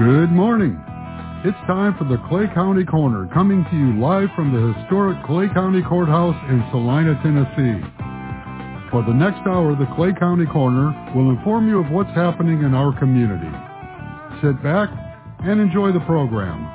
Good morning. It's time for the Clay County Corner, coming to you live from the historic Clay County Courthouse in Salina, Tennessee. For the next hour, the Clay County Corner will inform you of what's happening in our community. Sit back and enjoy the program.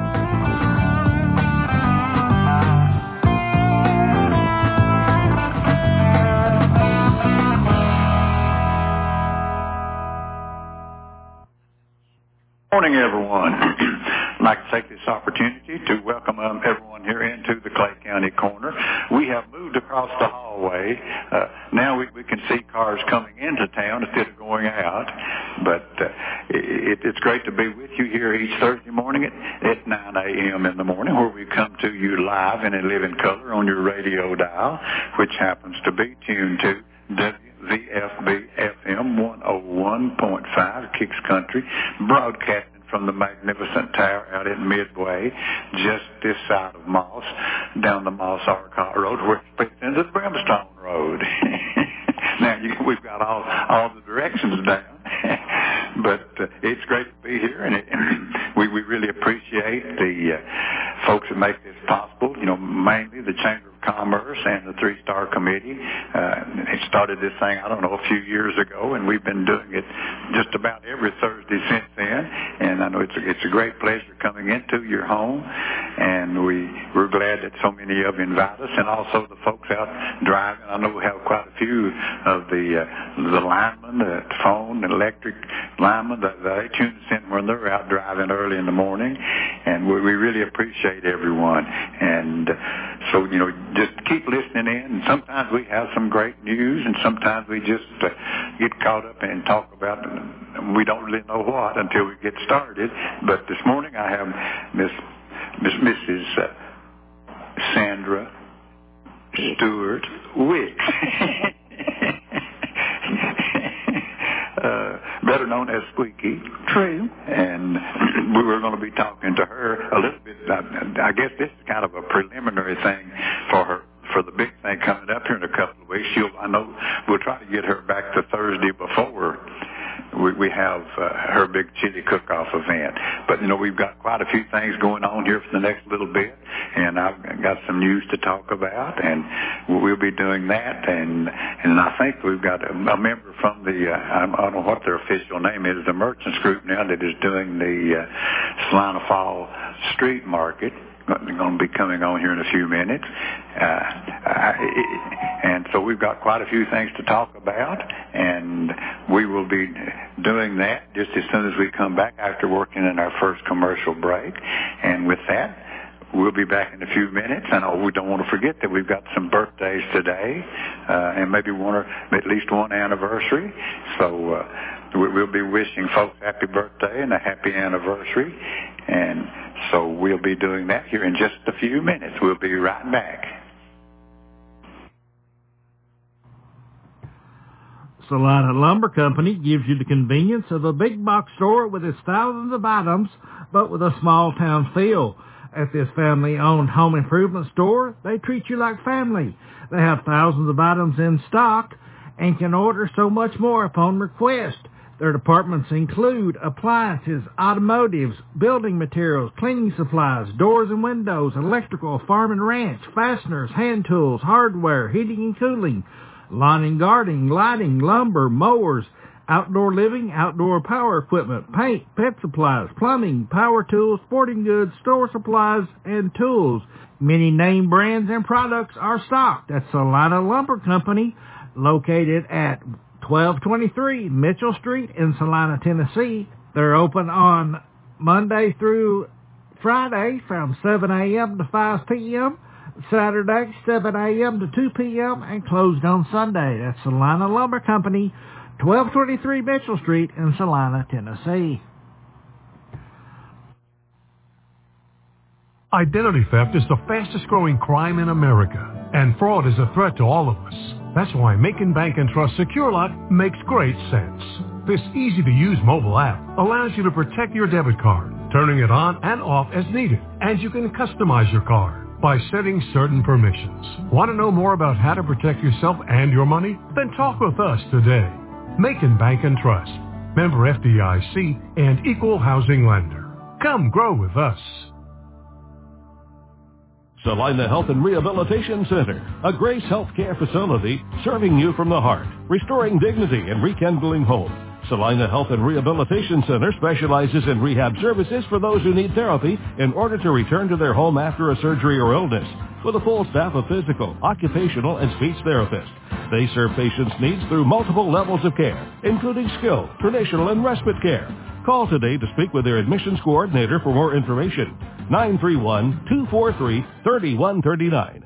Morning, everyone. I'd like to take this opportunity to welcome everyone here into the Clay County Corner. We have moved across the hallway. Now we can see cars coming into town instead of going out. But it's great to be with you here each Thursday morning at 9 a.m. in the morning, where we come to you live and in living color on your radio dial, which happens to be tuned to WVFB FM 101.5, Kicks Country, broadcasting from the magnificent tower out in Midway, just this side of Moss, down the Moss-Arcot Road, where it splits into the Brimstone Road. Now, we've got all the directions down, but it's great to be here, and we really appreciate the folks that make this possible, mainly the Chamber of Commerce and the Three Star Committee. They started this thing, I don't know, a few years ago, and we've been doing it just about every Thursday since then. And I know it's a great pleasure coming into your home, and we're glad that so many of you invite us, and also the folks out driving. I know we have quite a few of the linemen, the phone, the electric linemen, they tune us in when they're out driving early in the morning, and we really appreciate everyone. And so, just keep listening in, and sometimes we have some great news, and sometimes we just get caught up and talk about it. We don't really know what until we get started. But this morning I have Mrs. Sandra Stewart Wicks, better known as Squeaky. True. And we were going to be talking to her a little bit. I guess this is kind of a preliminary thing for the big thing coming up here in a couple of weeks. I know we'll try to get her back to Thursday before we have her big chili cook-off event. But, we've got quite a few things going on here for the next little bit, and I've got some news to talk about, and we'll be doing that. And I think we've got a member from the, I don't know what their official name is, the Merchants Group now, that is doing the Salina Fall Street Market. Going to be coming on here in a few minutes. And so we've got quite a few things to talk about, and we will be doing that just as soon as we come back after working in our first commercial break. And with that, we'll be back in a few minutes. And we don't want to forget that we've got some birthdays today, and maybe at least one anniversary. So we'll be wishing folks happy birthday and a happy anniversary. And so we'll be doing that here in just a few minutes. We'll be right back. Salina Lumber Company gives you the convenience of a big box store with its thousands of items, but with a small town feel. At this family-owned home improvement store, they treat you like family. They have thousands of items in stock and can order so much more upon request. Their departments include appliances, automotives, building materials, cleaning supplies, doors and windows, electrical, farm and ranch, fasteners, hand tools, hardware, heating and cooling, lawn and gardening, lighting, lumber, mowers, outdoor living, outdoor power equipment, paint, pet supplies, plumbing, power tools, sporting goods, store supplies, and tools. Many name brands and products are stocked at Salina Lumber Company, located at 1223 Mitchell Street in Salina, Tennessee. They're open on Monday through Friday from 7 a.m. to 5 p.m., Saturday 7 a.m. to 2 p.m., and closed on Sunday. That's Salina Lumber Company, 1223 Mitchell Street in Salina, Tennessee. Identity theft is the fastest growing crime in America, and fraud is a threat to all of us. That's why Macon Bank & Trust SecureLock makes great sense. This easy-to-use mobile app allows you to protect your debit card, turning it on and off as needed, and you can customize your card by setting certain permissions. Want to know more about how to protect yourself and your money? Then talk with us today. Macon Bank & Trust. member FDIC, and equal housing lender. Come grow with us. Salina Health and Rehabilitation Center, a Grace Healthcare facility serving you from the heart, restoring dignity and rekindling hope. Salina Health and Rehabilitation Center specializes in rehab services for those who need therapy in order to return to their home after a surgery or illness, with a full staff of physical, occupational, and speech therapists. They serve patients' needs through multiple levels of care, including skilled, traditional, and respite care. Call today to speak with their admissions coordinator for more information. 931-243-3139.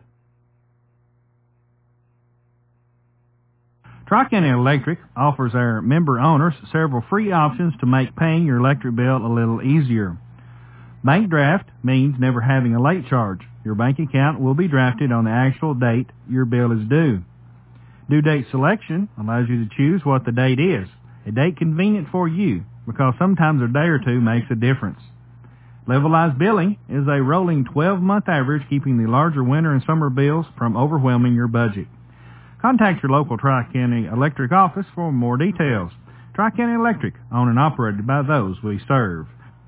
Tri-County Electric offers our member owners several free options to make paying your electric bill a little easier. Bank draft means never having a late charge. Your bank account will be drafted on the actual date your bill is due. Due date selection allows you to choose what the date is, a date convenient for you, because sometimes a day or two makes a difference. Levelized billing is a rolling 12-month average, keeping the larger winter and summer bills from overwhelming your budget. Contact your local Tri-County Electric office for more details. Tri-County Electric, owned and operated by those we serve.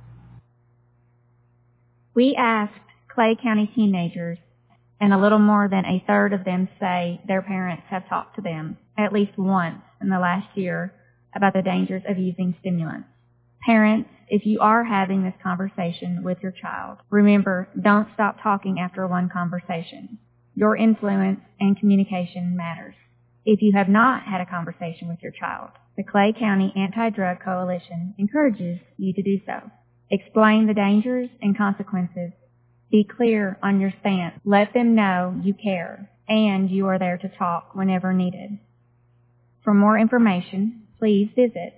We asked Clay County teenagers, and a little more than a third of them say their parents have talked to them at least once in the last year about the dangers of using stimulants. Parents, if you are having this conversation with your child, remember, don't stop talking after one conversation. Your influence and communication matters. If you have not had a conversation with your child, the Clay County Anti-Drug Coalition encourages you to do so. Explain the dangers and consequences. Be clear on your stance. Let them know you care, and you are there to talk whenever needed. For more information, please visit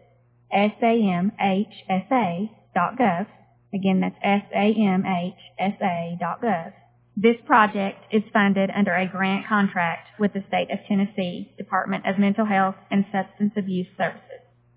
samhsa.gov. Again, that's samhsa.gov. This project is funded under a grant contract with the State of Tennessee Department of Mental Health and Substance Abuse Services.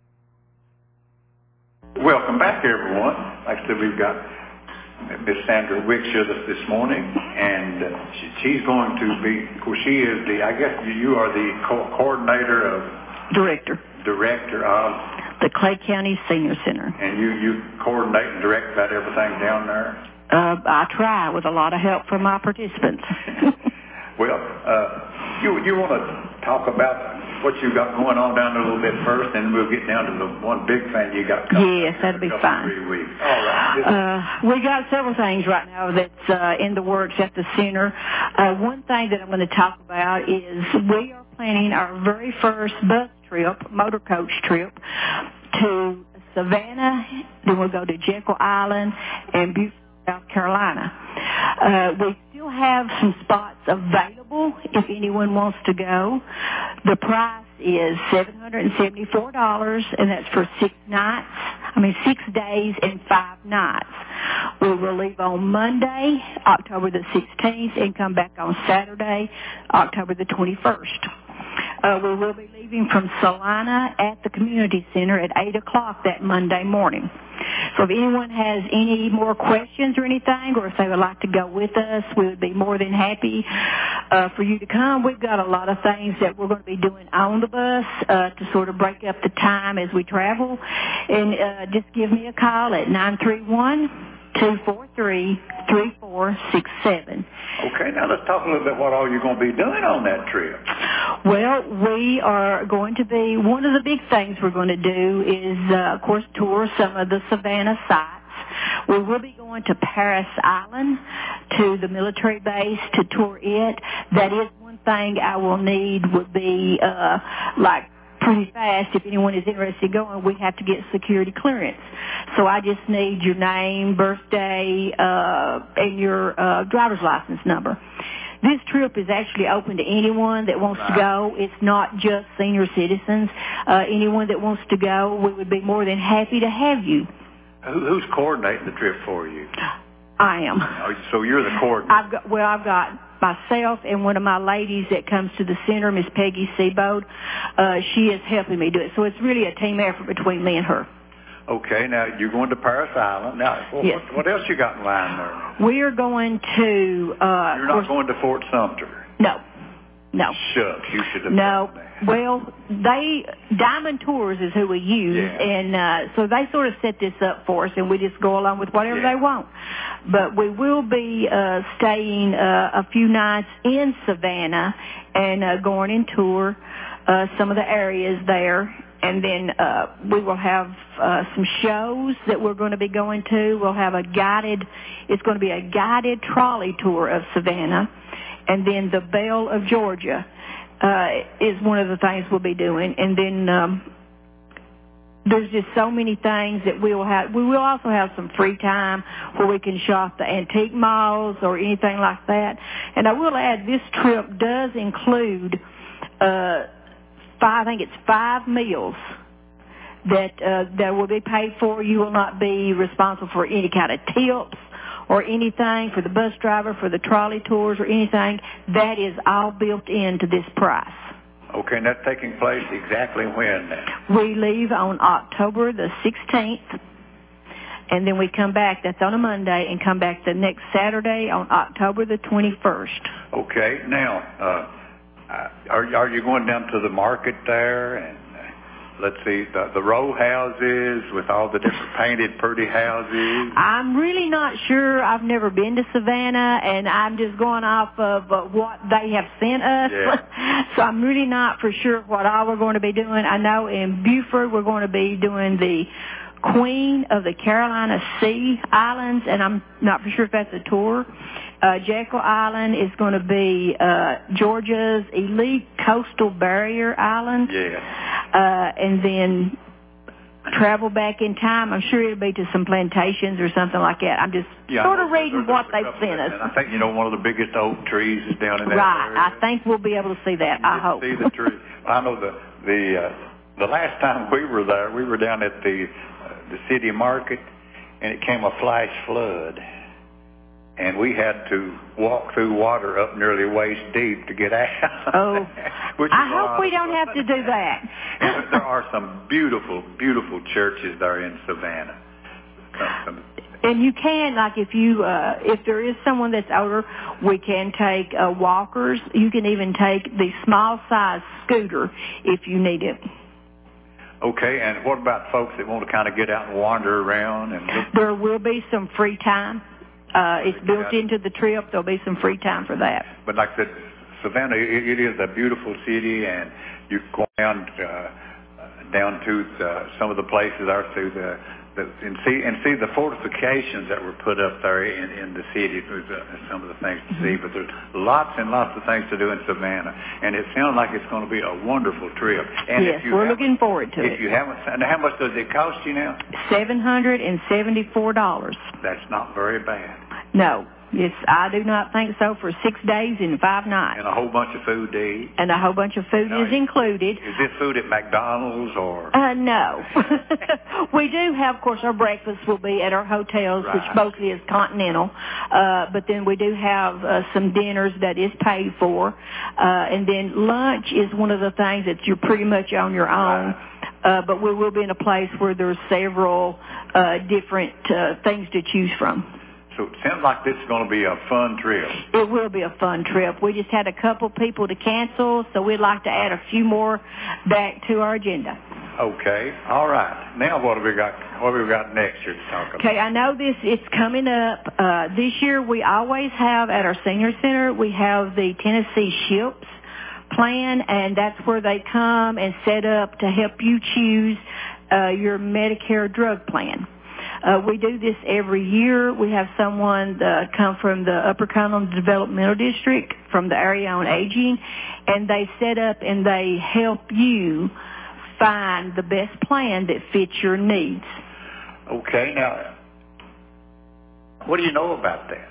Welcome back, everyone. Like I said, we've got Miss Sandra Wicks with us this morning, and she's going to be, of course, she is the, I guess you are the coordinator of... Director of... the Clay County Senior Center. And you coordinate and direct about everything down there? I try with a lot of help from my participants. Well, you want to talk about what you got going on down there a little bit first, and we'll get down to the one big thing you got coming. Yes, that'd be fine. 3 weeks. All right. We got several things right now that's in the works at the center. One thing that I'm going to talk about is we are planning our very first bus trip, motor coach trip, to Savannah. Then we'll go to Jekyll Island and Beaufort, South Carolina. We still have some spots available if anyone wants to go. The price is $774, and that's for 6 days and 5 nighs. We will leave on Monday, October the 16th, and come back on Saturday, October the 21st. We will be leaving from Salina at the community center at 8 o'clock that Monday morning. So if anyone has any more questions or anything, or if they would like to go with us, we would be more than happy for you to come. We've got a lot of things that we're going to be doing on the bus to sort of break up the time as we travel. And just give me a call at 931-243-3467. Okay, now let's talk a little bit what all you're going to be doing on that trip. Well, we are going to be, one of the big things we're going to do is, of course, tour some of the Savannah sites. We will be going to Paris Island, to the military base, to tour it. That is one thing I will need would be, pretty fast. If anyone is interested in going, we have to get security clearance. So I just need your name, birthday, and your driver's license number. This trip is actually open to anyone that wants to go. It's not just senior citizens. Anyone that wants to go, we would be more than happy to have you. Who's coordinating the trip for you? I am. Oh, so you're the coordinator. I've got myself and one of my ladies that comes to the center, Miss Peggy Seabode. She is helping me do it. So it's really a team effort between me and her. Okay, now you're going to Paris Island. Now, yes. What else you got in line there? We are going to... You're not going to Fort Sumter? No. No. Shucks, you should have No. done that. Well, Diamond Tours is who we use, and so they sort of set this up for us, and we just go along with whatever they want. But we will be staying a few nights in Savannah and going and tour some of the areas there. And then we will have some shows that we're going to be going to. We'll have it's going to be a guided trolley tour of Savannah. And then the Belle of Georgia is one of the things we'll be doing. And then there's just so many things that we will have. We will also have some free time where we can shop the antique malls or anything like that. And I will add, this trip does include I think it's 5 meals that will be paid for. You will not be responsible for any kind of tips or anything for the bus driver, for the trolley tours or anything. That is all built into this price. Okay, and that's taking place exactly when? We leave on October the 16th, and then we come back, that's on a Monday, and come back the next Saturday on October the 21st. Okay, now, are you going down to the market there and let's see, the row houses with all the different painted pretty houses? I'm really not sure. I've never been to Savannah, and I'm just going off of what they have sent us. Yeah. So I'm really not for sure what all we're going to be doing. I know in Beaufort we're going to be doing the Queen of the Carolina Sea Islands, and I'm not for sure if that's a tour. Jekyll Island is going to be Georgia's elite coastal barrier island. Yeah. And then travel back in time. I'm sure it'll be to some plantations or something like that. I'm just sort of reading what they've sent us. And I think, one of the biggest oak trees is down in that area. I think we'll be able to see that, I hope. See the tree. I know the last time we were there, we were down at the city market, and it came a flash flood. And we had to walk through water up nearly waist deep to get out. Oh, I hope we don't have to do that. There are some beautiful, beautiful churches there in Savannah. And you can, like if there is someone that's older, we can take walkers. You can even take the small size scooter if you need it. Okay, and what about folks that want to kind of get out and wander around? There will be some free time. It's built into the trip. There'll be some free time for that. But like I said, Savannah, it is a beautiful city, and you go down to some of the places there through and see the fortifications that were put up there in the city. There's some of the things to see, but there's lots and lots of things to do in Savannah, and it sounds like it's going to be a wonderful trip. And yes, we're looking forward to it. If you haven't, and how much does it cost you now? $774. That's not very bad. No. Yes, I do not think so, for 6 days and 5 nights. And a whole bunch of food to eat. And a whole bunch of food is included. Is this food at McDonald's or? No. We do have, of course, our breakfast will be at our hotels, which mostly is continental. But then we do have some dinners that is paid for. And then lunch is one of the things that you're pretty much on your own. But we will be in a place where there's several different things to choose from. So it sounds like this is going to be a fun trip. It will be a fun trip. We just had a couple people to cancel, so we'd like to add a few more back to our agenda. Okay. All right. Now what have we got? What have we got next year to talk about? Okay, I know it's coming up. This year we always have at our senior center, we have the Tennessee SHIPS plan, and that's where they come and set up to help you choose your Medicare drug plan. We do this every year. We have someone come from the Upper Cumberland Developmental District from the Area on Aging, and they set up and they help you find the best plan that fits your needs. Okay, now, what do you know about that?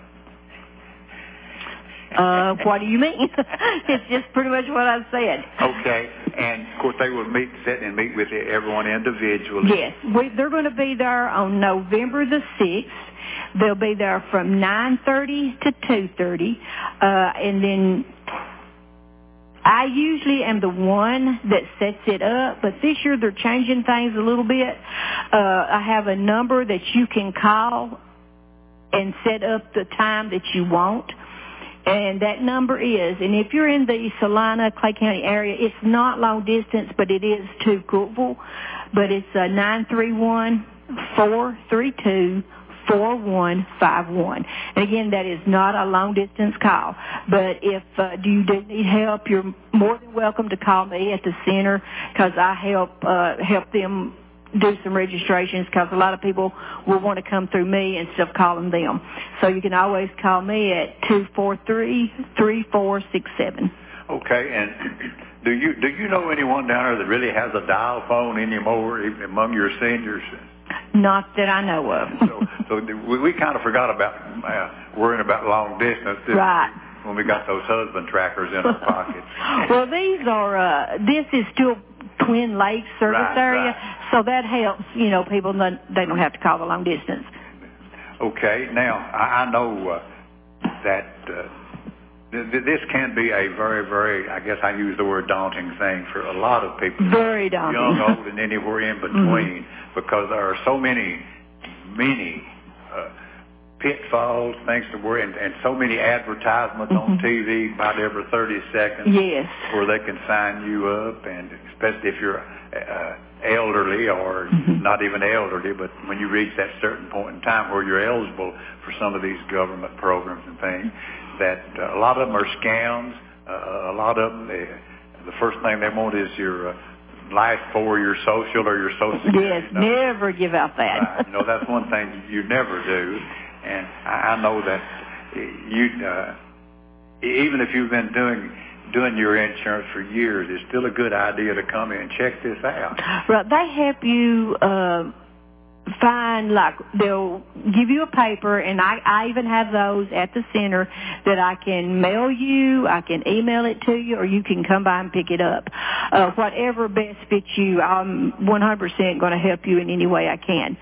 What do you mean? It's just pretty much what I said. Okay, and of course they will sit and meet with everyone individually. Yes, they're going to be there on November the 6th. They'll be there from 9:30 to 2:30, and then I usually am the one that sets it up, but this year they're changing things a little bit. I have a number that you can call and set up the time that you want. And that number is, and if you're in the Salina, Clay County area, it's not long distance, but it is to Cookeville. But it's 931-432-4151. And again, that is not a long distance call. But if you do need help, you're more than welcome to call me at the center, because I help them do some registrations, because a lot of people will want to come through me instead of calling them. So you can always call me at 243-3467. Okay, and do you know anyone down there that really has a dial phone anymore, even among your seniors? Not that I know of. so we kind of forgot about worrying about long distance, right, when we got those husband trackers in our pockets. Well, this is still Twin Lakes service area, so that helps, people, they don't have to call the long distance. Okay, now, I know that this can be a very, very, I guess I use the word daunting thing for a lot of people. Very daunting. Young, old, and anywhere in between, because there are so many pitfalls, things to worry, and so many advertisements on TV about every 30 seconds. Yes. Where they can sign you up, and especially if you're elderly or not even elderly, but when you reach that certain point in time where you're eligible for some of these government programs and things, that a lot of them are scams. A lot of them, the first thing they want is your last four, your social or your social security. Yes, never give out that. That's one thing you never do. And I know that even if you've been doing your insurance for years, it's still a good idea to come in and check this out. Right, they help you find, they'll give you a paper, and I even have those at the center that I can mail you, I can email it to you, or you can come by and pick it up. Whatever best fits you, I'm 100% going to help you in any way I can.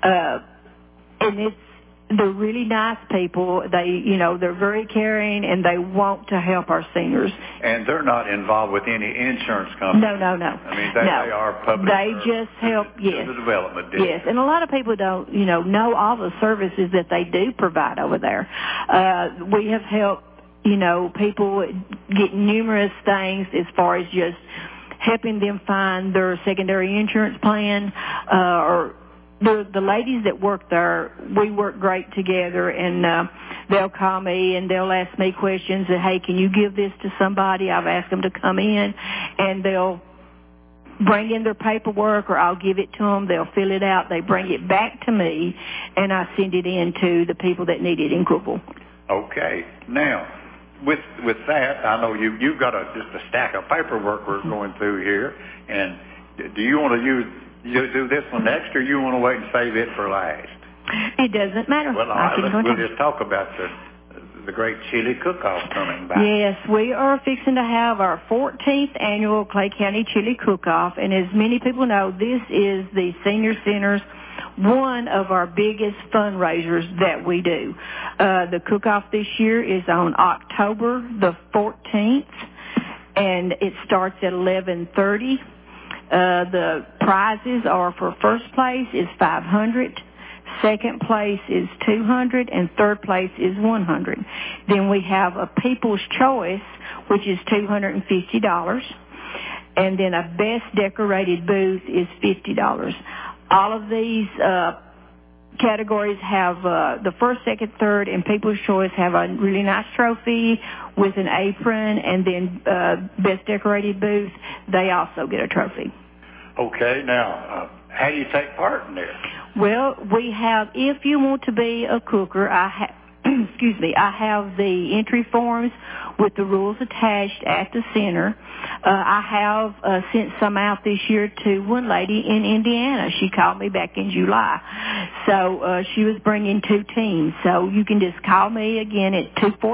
And they're really nice people. They're very caring, and they want to help our seniors. And they're not involved with any insurance company. No. I mean, they are public. They just help, yes. The development district. Yes, and a lot of people don't, know all the services that they do provide over there. We have helped, people get numerous things as far as just helping them find their secondary insurance plan, or the ladies that work there, we work great together, and they'll call me and they'll ask me questions. And, hey, can you give this to somebody? I've asked them to come in, and they'll bring in their paperwork, or I'll give it to them. They'll fill it out. They bring it back to me, and I send it in to the people that need it in Cookeville. Okay. Now, with that, I know you've got just a stack of paperwork we're going through here, and do you want to do this one next, or you want to wait and save it for last? It doesn't matter. Well, we'll just talk about the great chili cook-off coming back. Yes, we are fixing to have our 14th annual Clay County Chili Cook-Off, and as many people know, this is the Senior Center's one of our biggest fundraisers that we do. The cook-off this year is on October the 14th, and it starts at 11:30. The prizes are, for first place is $500, second place is $200, and third place is $100. Then we have a People's Choice, which is $250, and then a Best Decorated Booth is $50. All of these categories have the first, second, third, and People's Choice have a really nice trophy with an apron, and then Best Decorated Booth, they also get a trophy. Okay, now, how do you take part in this? Well, we have, if you want to be a cooker, I have the entry forms with the rules attached at the center. I have sent some out this year to one lady in Indiana. She called me back in July. So she was bringing 2 teams. So you can just call me again at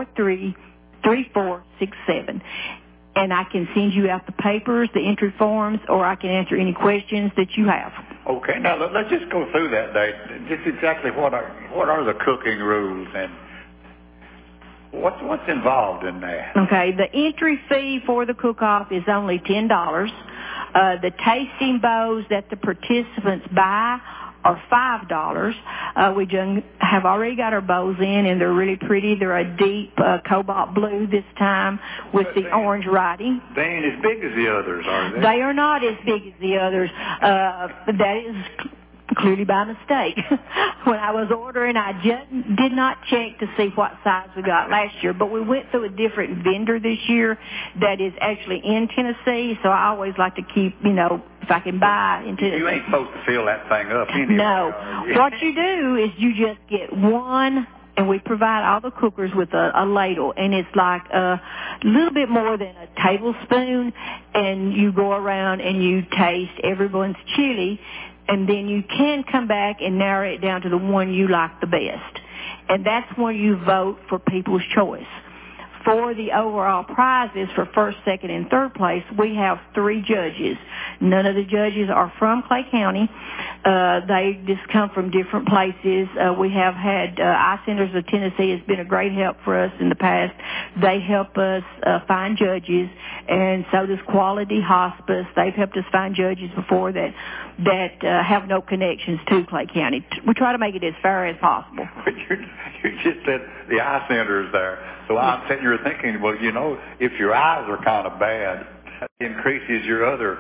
243-3467. And I can send you out the papers, the entry forms, or I can answer any questions that you have. Okay, now let's just go through that, Dave. Just exactly what are the cooking rules, and what's involved in that? Okay, the entry fee for the cook-off is only $10. The tasting bowls that the participants buy are $5. We just have already got our bows in, and they're really pretty. They're a deep cobalt blue this time with the orange writing. They ain't as big as the others, are they? They are not as big as the others. That is clearly by mistake. When I was ordering, I just did not check to see what size we got last year, but we went through a different vendor this year that is actually in Tennessee, so I always like to keep, if I can buy in Tennessee. You ain't supposed to fill that thing up anyway. No. What you do is you just get one, and we provide all the cookers with a ladle, and it's like a little bit more than a tablespoon, and you go around and you taste everyone's chili, and then you can come back and narrow it down to the one you like the best. And that's when you vote for People's Choice. For the overall prizes for first, second, and third place, we have 3 judges. None of the judges are from Clay County. They just come from different places. We have had Eye Centers of Tennessee has been a great help for us in the past. They help us find judges, and so does Quality Hospice. They've helped us find judges before that have no connections to Clay County. We try to make it as fair as possible. You just said the Eye Center is there. So I'm sitting here thinking, well, if your eyes are kind of bad, that increases your other,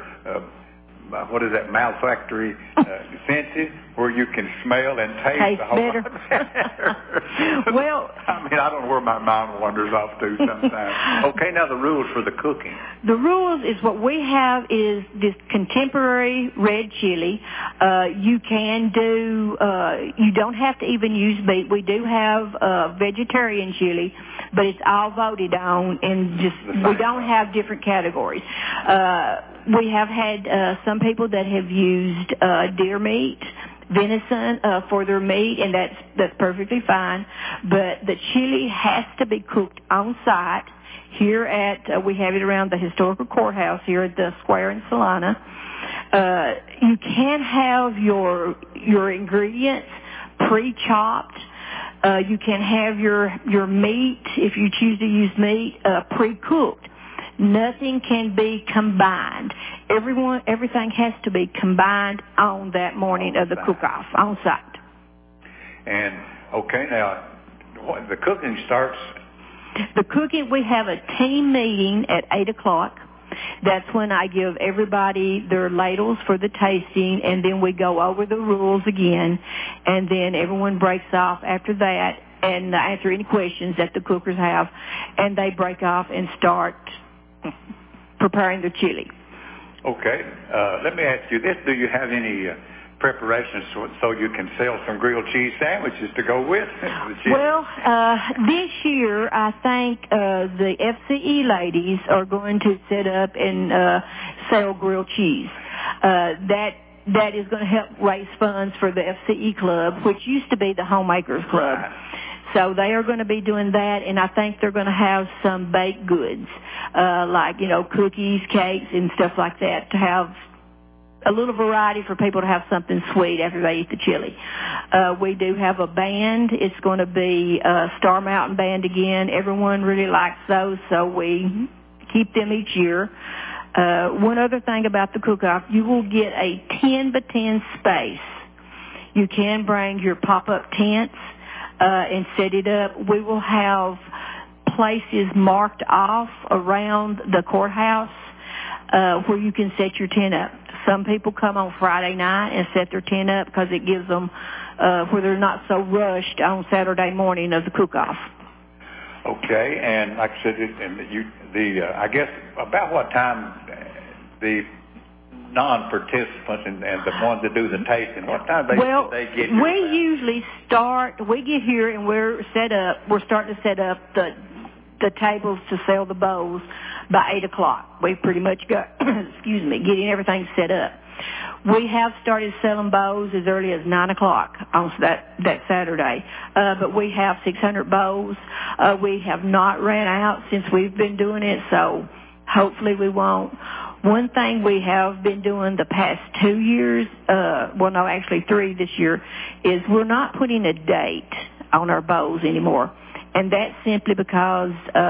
olfactory senses, where you can smell and taste a whole better. lot better. Well, I don't know where my mind wanders off to sometimes. Okay, now the rules for the cooking. The rules is what we have is this contemporary red chili. You can do, you don't have to even use meat. We do have vegetarian chili, but it's all voted on, and we don't have different categories. We have had some people that have used deer meat, venison for their meat, and that's perfectly fine. But the chili has to be cooked on site. Here we have it around the historical courthouse here at the square in Salina. You can have your ingredients pre-chopped. You can have your meat, if you choose to use meat, pre-cooked. Nothing can be combined. Everything has to be combined on that morning of the cook-off, on site. And, okay, now, the cooking starts? The cooking, we have a team meeting at 8 o'clock. That's when I give everybody their ladles for the tasting, and then we go over the rules again, and then everyone breaks off after that and answer any questions that the cookers have, and they break off and start preparing the chili. Okay. Let me ask you this. Do you have any preparations so you can sell some grilled cheese sandwiches to go with the chili? Well, this year I think the FCE ladies are going to set up and sell grilled cheese. That is going to help raise funds for the FCE Club, which used to be the Homemakers Club. Right. So they are going to be doing that, and I think they're going to have some baked goods, like, cookies, cakes, and stuff like that, to have a little variety for people to have something sweet after they eat the chili. We do have a band. It's going to be Star Mountain Band again. Everyone really likes those, so we keep them each year. One other thing about the cook-off, you will get a 10-by-10 space. You can bring your pop-up tents and set it up. We will have places marked off around the courthouse where you can set your tent up. Some people come on Friday night and set their tent up because it gives them where they're not so rushed on Saturday morning of the cook-off. Okay, and like I said, I guess about what time the non-participants and the ones that do the tasting, what time they get here? We get here and we're starting to set up the tables to sell the bowls by 8 o'clock. We pretty much got, getting everything set up. We have started selling bows as early as 9 o'clock on that Saturday. But we have 600 bows. We have not ran out since we've been doing it, so hopefully we won't. One thing we have been doing the past 2 years, 3 this year, is we're not putting a date on our bows anymore. And that's simply because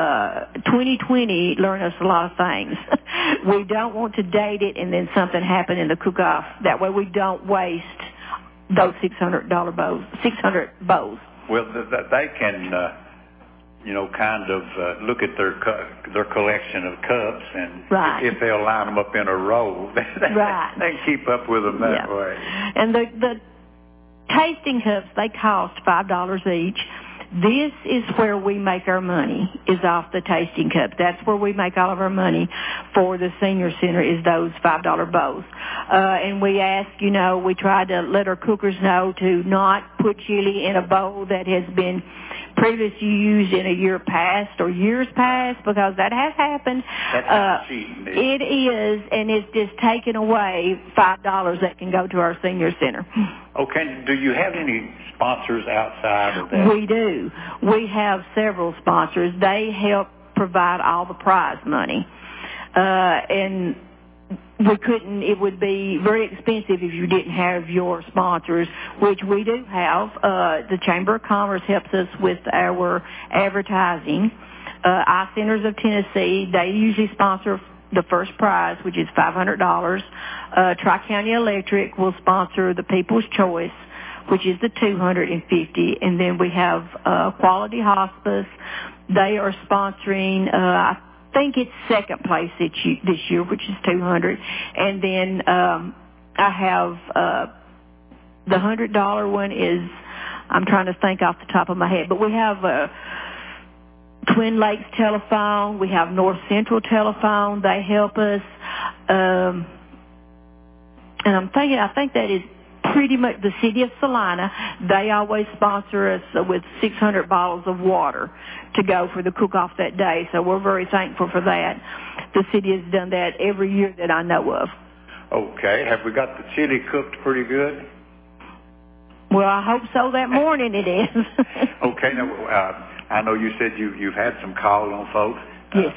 2020 learned us a lot of things. We don't want to date it and then something happen in the cook-off. That way we don't waste those $600 bows, 600 bows. Well, they can, kind of look at their collection of cups, and if they'll line them up in a row, they can keep up with them that way. And the tasting cups, they cost $5 each. This is where we make our money, is off the tasting cup. That's where we make all of our money for the senior center, is those $5 bows. And we ask, we try to let our cookers know to not put chili in a bowl that has been previously used in a year past or years past, because that has happened. That's cheating. It is, and it's just taking away $5 that can go to our senior center. Okay. Do you have any sponsors outside of that? We do. We have several sponsors. They help provide all the prize money. And it would be very expensive if you didn't have your sponsors, which we do have. The Chamber of Commerce helps us with our advertising. Eye Centers of Tennessee, they usually sponsor the first prize, which is $500. Tri-County Electric will sponsor the People's Choice, which is the $250. And then we have Quality Hospice. They are sponsoring, I think it's second place this year, which is $200. And then I have the $100 one is, I'm trying to think off the top of my head, but we have Twin Lakes Telephone. We have North Central Telephone. They help us. And I think that is pretty much the city of Salina. They always sponsor us with 600 bottles of water to go for the cook-off that day. So we're very thankful for that. The city has done that every year that I know of. Okay. Have we got the chili cooked pretty good? Well, I hope so. That morning it is. Okay. Now, I know you said you've had some calls on folks. Yes.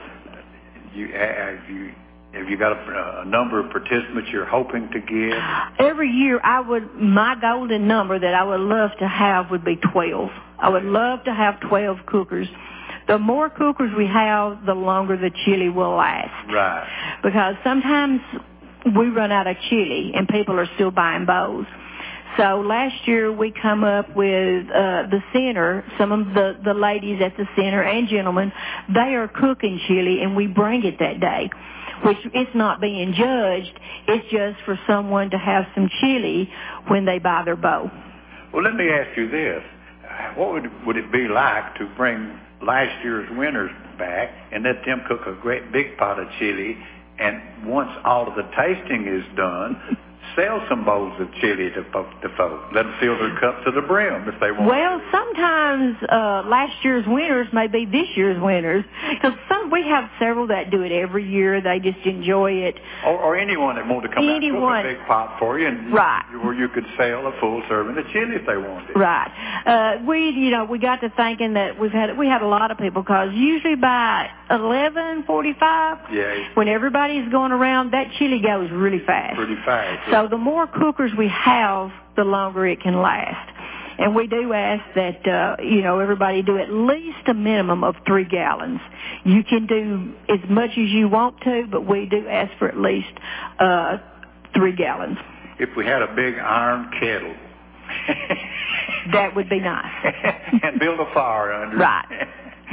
Have you got a number of participants you're hoping to get? Every year, my golden number that I would love to have would be 12. I would love to have 12 cookers. The more cookers we have, the longer the chili will last. Right. Because sometimes we run out of chili and people are still buying bowls. So last year we come up with the center, some of the ladies at the center and gentlemen, they are cooking chili and we bring it that day, which it's not being judged. It's just for someone to have some chili when they buy their bowl. Well, let me ask you this. What would it be like to bring last year's winners back and let them cook a great big pot of chili, and once all of the tasting is done, sell some bowls of chili to folks. Let them fill their cup to the brim if they want. Well, sometimes last year's winners may be this year's winners, because we have several that do it every year. They just enjoy it. Or anyone that wanted to come out and cook a big pot for you, and where you could sell a full serving of chili if they wanted. Right. We got to thinking that we had a lot of people, because usually by 11:45, when everybody's going around, that chili goes really fast. Pretty fast. So the more cookers we have, the longer it can last. And we do ask that, everybody do at least a minimum of 3 gallons. You can do as much as you want to, but we do ask for at least 3 gallons. If we had a big iron kettle. That would be nice. And build a fire under it. Right.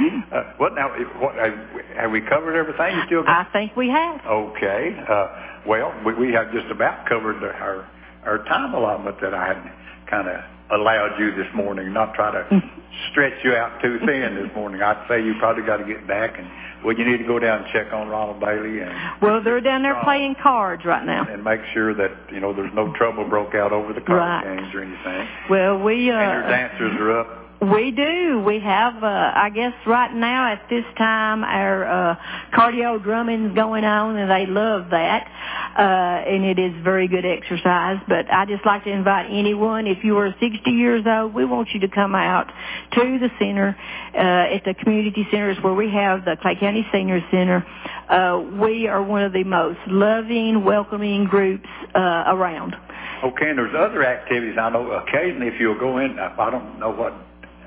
Have we covered everything? I think we have. Okay. We have just about covered our time allotment that I had kind of allowed you this morning, not try to stretch you out too thin this morning. I'd say you probably got to get back, and you need to go down and check on Ronald Bailey. They're down there playing cards right now. And make sure that, there's no trouble broke out over the card games or anything. Well, and your dancers are up. We do. We have, I guess right now at this time, our cardio drumming's going on, and they love that. And it is very good exercise. But I just like to invite anyone, if you are 60 years old, we want you to come out to the center, at the community centers where we have the Clay County Senior Center. We are one of the most loving, welcoming groups around. Okay, and there's other activities. I know occasionally if you'll go in, I don't know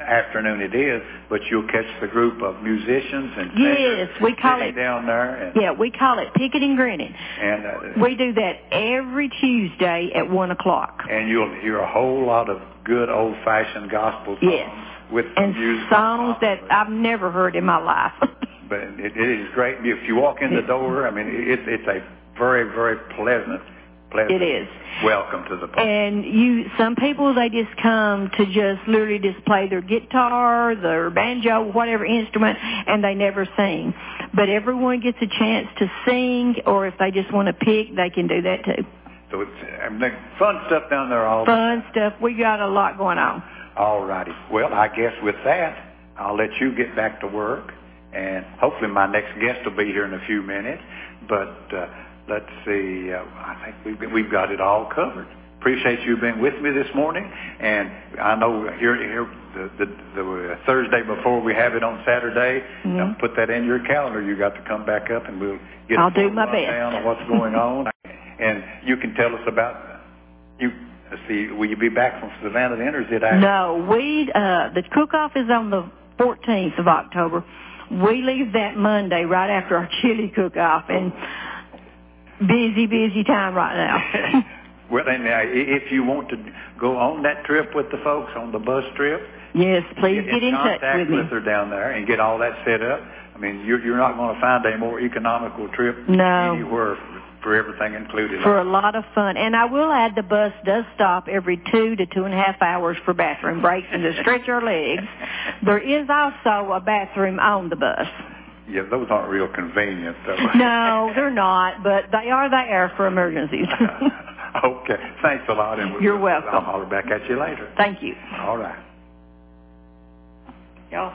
afternoon it is, but you'll catch the group of musicians and yes, we call it down there. And, yeah, we call it picking and grinning. And we do that every Tuesday at 1:00. And you'll hear a whole lot of good old-fashioned gospel songs. Yes, with and music songs that I've never heard in my life. But it is great. If you walk in the door, I mean, it's a very, very pleasant. It is. Welcome to the place. And some people, they just come to just literally just play their guitar, their banjo, whatever instrument, and they never sing. But everyone gets a chance to sing, or if they just want to pick, they can do that too. So it's fun stuff down there all Fun stuff. We got a lot going on. All righty. Well, I guess with that, I'll let you get back to work, and hopefully my next guest will be here in a few minutes. But let's see. I think we've got it all covered. Appreciate you being with me this morning, and I know here the Thursday before we have it on Saturday. Put that in your calendar. You got to come back up, and we'll get I'll do my best down on what's going on, and you can tell us about you. Let's see, will you be back from Savannah then, or is it after? No, the cook-off is on the 14th of October. We leave that Monday right after our chili cook-off, and busy time right now. Well, then, if you want to go on that trip with the folks on the bus trip, yes, please get in touch with me. Contact with her down there and get all that set up. I mean, you're not going to find a more economical trip anywhere for everything included. For a lot of fun. And I will add, the bus does stop every 2 to 2.5 hours for bathroom breaks and to stretch our legs. There is also a bathroom on the bus. Yeah, those aren't real convenient, though. No, they're not, but they are there for emergencies. Okay. Thanks a lot. And You're welcome. I'll holler back at you later. Thank you. All right. Y'all.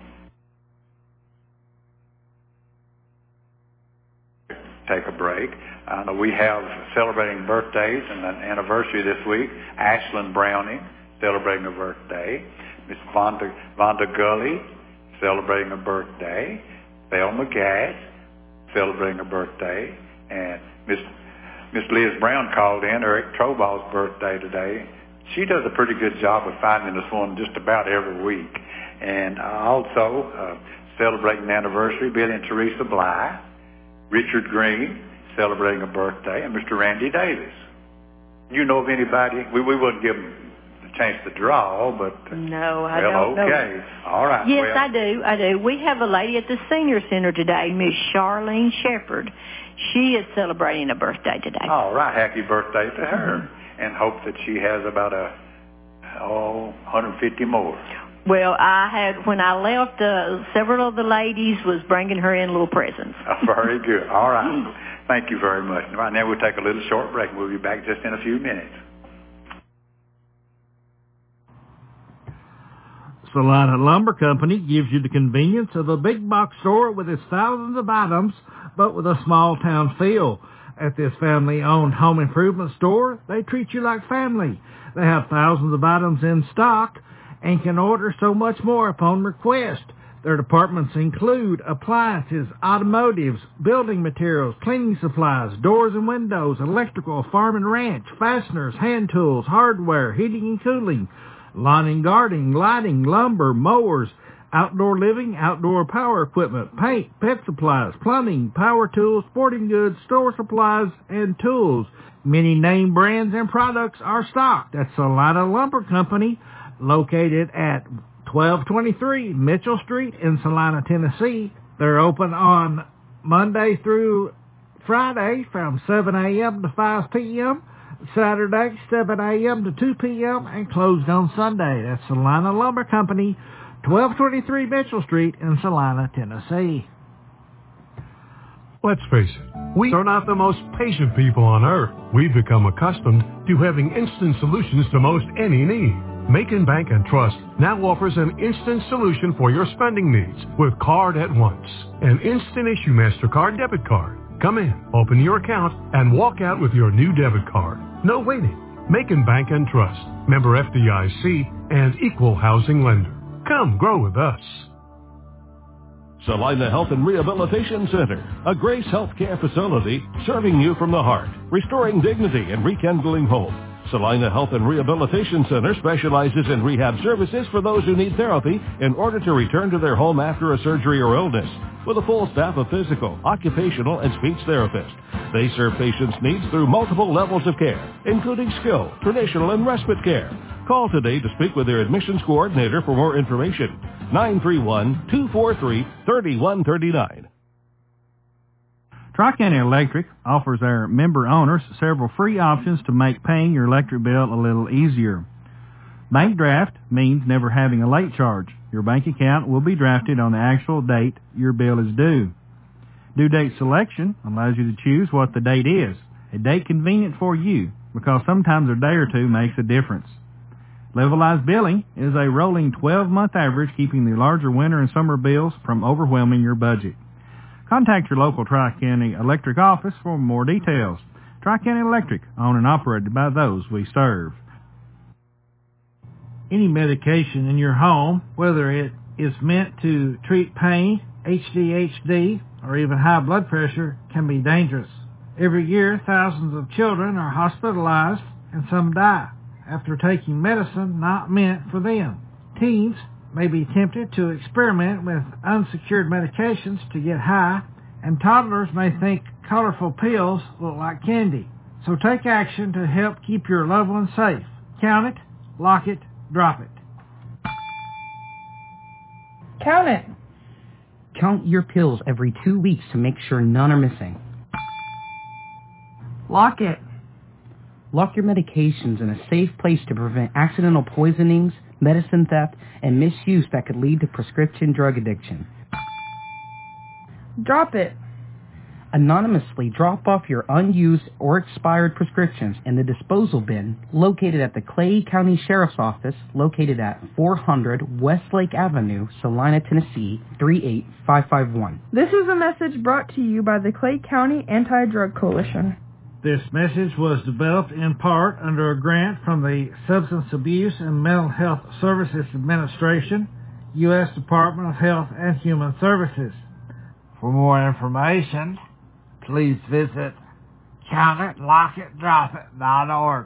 Take a break. We have celebrating birthdays and an anniversary this week. Ashlyn Browning celebrating a birthday. Miss Vonda Gully celebrating a birthday. Thelma Gass celebrating a birthday. And Miss Liz Brown called in, Eric Troball's birthday today. She does a pretty good job of finding us one just about every week. And also celebrating an anniversary, Billy and Teresa Bly. Richard Green celebrating a birthday, and Mr. Randy Davis. You know of anybody? We wouldn't give them a chance to draw, but... No, I don't know. Okay. All right. Yes, I do. We have a lady at the Senior Center today, Miss Charlene Shepard. She is celebrating a birthday today. All right. Happy birthday to her. And hope that she has about 150 more. Well, when I left, several of the ladies was bringing her in little presents. Very good. All right. Thank you very much. Right now we'll take a little short break. We'll be back just in a few minutes. Salina Lumber Company gives you the convenience of a big box store with its thousands of items, but with a small town feel. At this family-owned home improvement store, they treat you like family. They have thousands of items in stock and can order so much more upon request. Their departments include appliances, automotives, building materials, cleaning supplies, doors and windows, electrical, farm and ranch, fasteners, hand tools, hardware, heating and cooling, lawn and gardening, lighting, lumber, mowers, outdoor living, outdoor power equipment, paint, pet supplies, plumbing, power tools, sporting goods, store supplies, and tools. Many name brands and products are stocked at Salina Lumber Company, located at 1223 Mitchell Street in Salina, Tennessee. They're open on Monday through Friday from 7 a.m. to 5 p.m., Saturday 7 a.m. to 2 p.m., and closed on Sunday. That's Salina Lumber Company, 1223 Mitchell Street in Salina, Tennessee. Let's face it, we are not the most patient people on earth. We've become accustomed to having instant solutions to most any need. Macon Bank and Trust now offers an instant solution for your spending needs with Card at Once, an instant issue MasterCard debit card. Come in, open your account, and walk out with your new debit card. No waiting. Macon Bank and Trust, member FDIC, and equal housing lender. Come grow with us. Salina Health and Rehabilitation Center, a Grace Healthcare facility serving you from the heart, restoring dignity and rekindling hope. Salina Health and Rehabilitation Center specializes in rehab services for those who need therapy in order to return to their home after a surgery or illness. With a full staff of physical, occupational, and speech therapists, they serve patients' needs through multiple levels of care, including skilled, traditional, and respite care. Call today to speak with their admissions coordinator for more information. 931-243-3139. Tri-County Electric offers our member owners several free options to make paying your electric bill a little easier. Bank draft means never having a late charge. Your bank account will be drafted on the actual date your bill is due. Due date selection allows you to choose what the date is, a date convenient for you, because sometimes a day or two makes a difference. Levelized billing is a rolling 12-month average, keeping the larger winter and summer bills from overwhelming your budget. Contact your local Tri-County Electric office for more details. Tri-County Electric, owned and operated by those we serve. Any medication in your home, whether it is meant to treat pain, ADHD, or even high blood pressure, can be dangerous. Every year, thousands of children are hospitalized and some die after taking medicine not meant for them. Teens may be tempted to experiment with unsecured medications to get high, and toddlers may think colorful pills look like candy. So take action to help keep your loved ones safe. Count it, lock it, drop it. Count it. Count your pills every 2 weeks to make sure none are missing. Lock it. Lock your medications in a safe place to prevent accidental poisonings, medicine theft, and misuse that could lead to prescription drug addiction. Drop it. Anonymously drop off your unused or expired prescriptions in the disposal bin located at the Clay County Sheriff's Office, located at 400 Westlake Avenue, Salina, Tennessee, 38551. This is a message brought to you by the Clay County Anti-Drug Coalition. This message was developed in part under a grant from the Substance Abuse and Mental Health Services Administration, U.S. Department of Health and Human Services. For more information, please visit CountItLockItDropIt.org.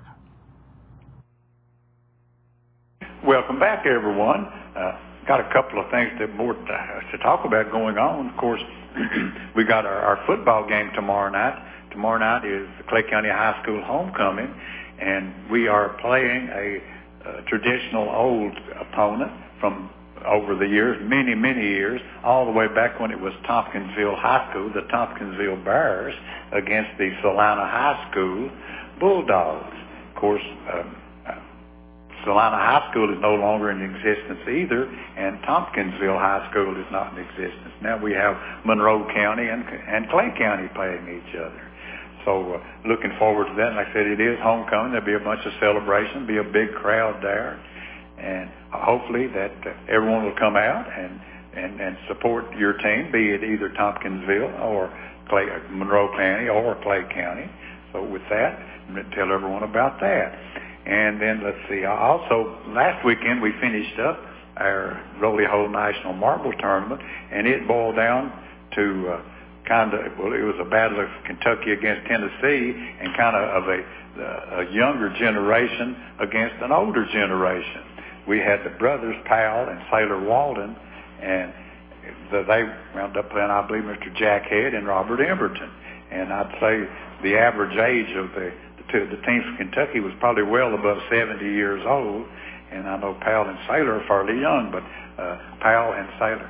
Welcome back, everyone. Got a couple of things to talk about going on. Of course, we got our football game tomorrow night. Tomorrow night is the Clay County High School homecoming, and we are playing a traditional old opponent from over the years, many, many years, all the way back when it was Tompkinsville High School, the Tompkinsville Bears, against the Salina High School Bulldogs. Of course, Salina High School is no longer in existence either, and Tompkinsville High School is not in existence. Now we have Monroe County and Clay County playing each other. So looking forward to that. Like I said, it is homecoming. There'll be a bunch of celebration, be a big crowd there, and hopefully that everyone will come out and support your team, be it either Tompkinsville or Monroe County or Clay County. So with that, I'm going to tell everyone about that. And then let's see. Also, last weekend we finished up our Rolly Hole National Marble Tournament, and it boiled down to it was a battle of Kentucky against Tennessee, and kind of a younger generation against an older generation. We had the brothers Powell and Sailor Walden, and they wound up playing, I believe, Mr. Jack Head and Robert Emberton. And I'd say the average age of the teams from Kentucky was probably well above 70 years old, and I know Powell and Sailor are fairly young, but Powell and Sailor.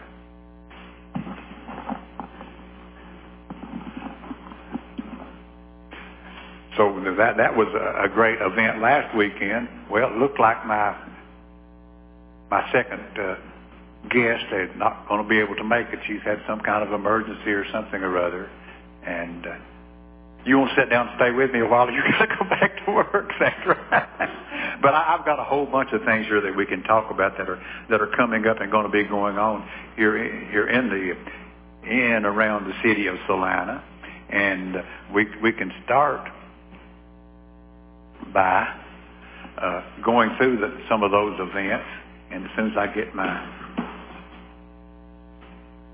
So that was a great event last weekend. Well, it looked like my second guest is not going to be able to make it. She's had some kind of emergency or something or other. And you won't sit down and stay with me a while. You're going to go back to work, Sandra. But I've got a whole bunch of things here that we can talk about that are coming up and going to be going on here in around the city of Salina. And we can start by going through some of those events, and as soon as I get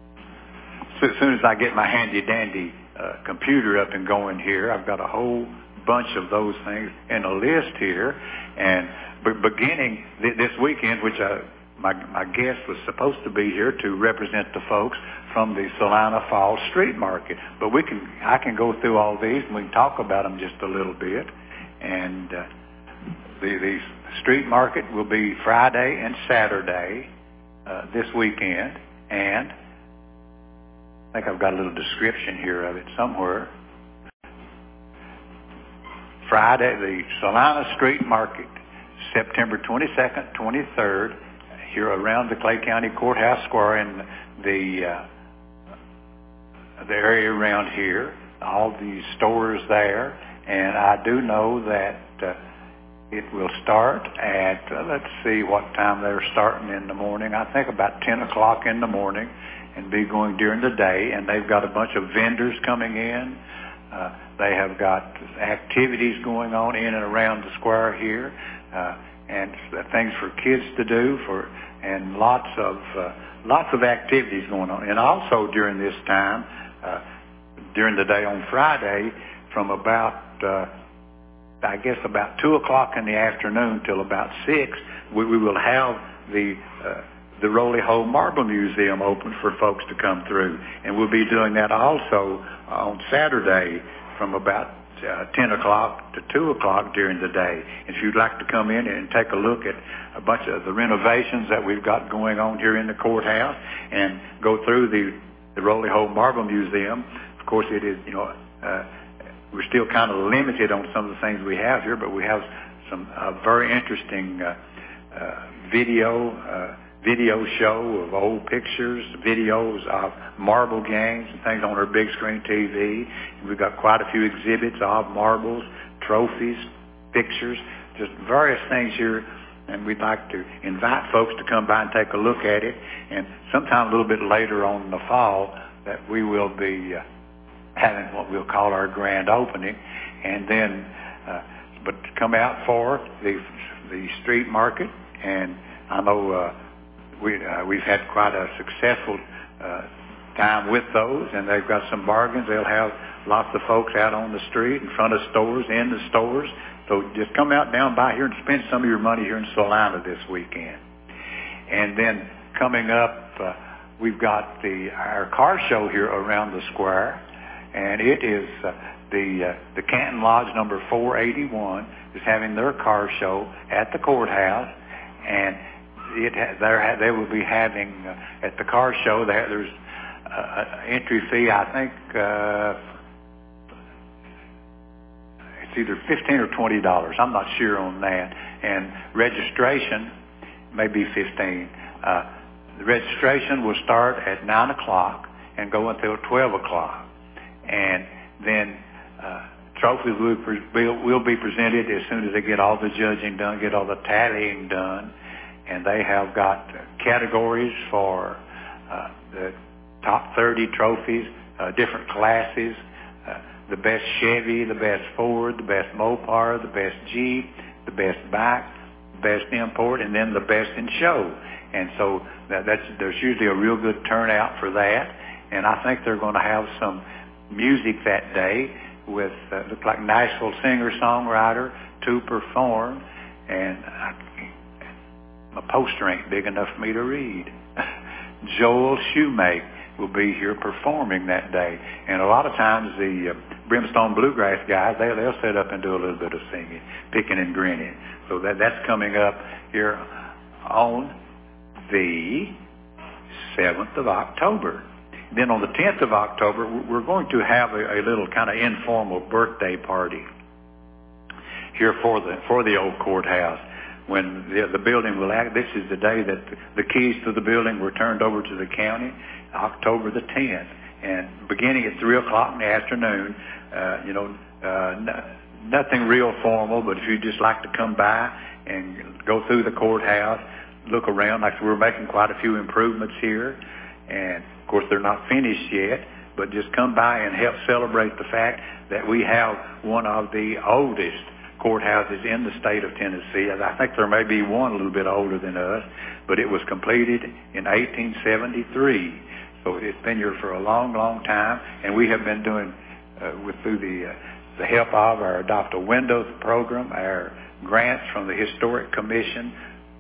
my handy dandy computer up and going here, I've got a whole bunch of those things in a list here. And beginning this weekend, which my guest was supposed to be here to represent the folks from the Salina Falls Street Market. But I can go through all these and we can talk about them just a little bit. And the street market will be Friday and Saturday this weekend. And I think I've got a little description here of it somewhere. Friday, the Salina Street Market, September 22nd, 23rd, here around the Clay County Courthouse Square in the area around here. All the stores there, and I do know that it will start at, let's see what time they're starting in the morning. I think about 10 o'clock in the morning, and be going during the day. And they've got a bunch of vendors coming in. They have got activities going on in and around the square here, and things for kids to do, and lots of activities going on. And also during this time, during the day on Friday, from about about 2 o'clock in the afternoon till about 6, we will have the Roley Hole Marble Museum open for folks to come through, and we'll be doing that also on Saturday from about 10 o'clock to 2 o'clock during the day. If you'd like to come in and take a look at a bunch of the renovations that we've got going on here in the courthouse and go through the Roley Hole Marble Museum, of course it is, we're still kind of limited on some of the things we have here, but we have some very interesting video show of old pictures, videos of marble games and things on our big screen TV. We've got quite a few exhibits of marbles, trophies, pictures, just various things here. And we'd like to invite folks to come by and take a look at it. And sometime a little bit later on in the fall that we will be having what we'll call our grand opening. And then, but to come out for the street market. And I know we've had quite a successful time with those, and they've got some bargains. They'll have lots of folks out on the street, in front of stores, in the stores. So just come out down by here and spend some of your money here in Salina this weekend. And then coming up, we've got our car show here around the square, and it is the Canton Lodge number 481 is having their car show at the courthouse, and they will be having at the car show. There's entry fee. I think it's either $15 or $20. I'm not sure on that. And registration may be $15. The registration will start at 9 o'clock and go until 12 o'clock. And then trophies will be presented as soon as they get all the judging done, get all the tallying done. And they have got categories for the top 30 trophies, different classes, the best Chevy, the best Ford, the best Mopar, the best Jeep, the best bike, the best import, and then the best in show. And so there's usually a real good turnout for that. And I think they're going to have some music that day with, look like Nashville singer-songwriter to perform. And my poster ain't big enough for me to read. Joel Shoemake will be here performing that day. And a lot of times the Brimstone Bluegrass guys, they'll sit up and do a little bit of singing, picking and grinning. So that's coming up here on the 7th of October. Then on the 10th of October, we're going to have a little kind of informal birthday party here for the old courthouse. When the building will act, this is the day that the keys to the building were turned over to the county, October the 10th. And beginning at 3 o'clock in the afternoon, nothing real formal, but if you'd just like to come by and go through the courthouse, look around, like we're making quite a few improvements here. And, of course, they're not finished yet, but just come by and help celebrate the fact that we have one of the oldest courthouses in the state of Tennessee. I think there may be one a little bit older than us, but it was completed in 1873. So it's been here for a long, long time, and we have been doing through the the help of our Adopt a Windows program, our grants from the Historic Commission.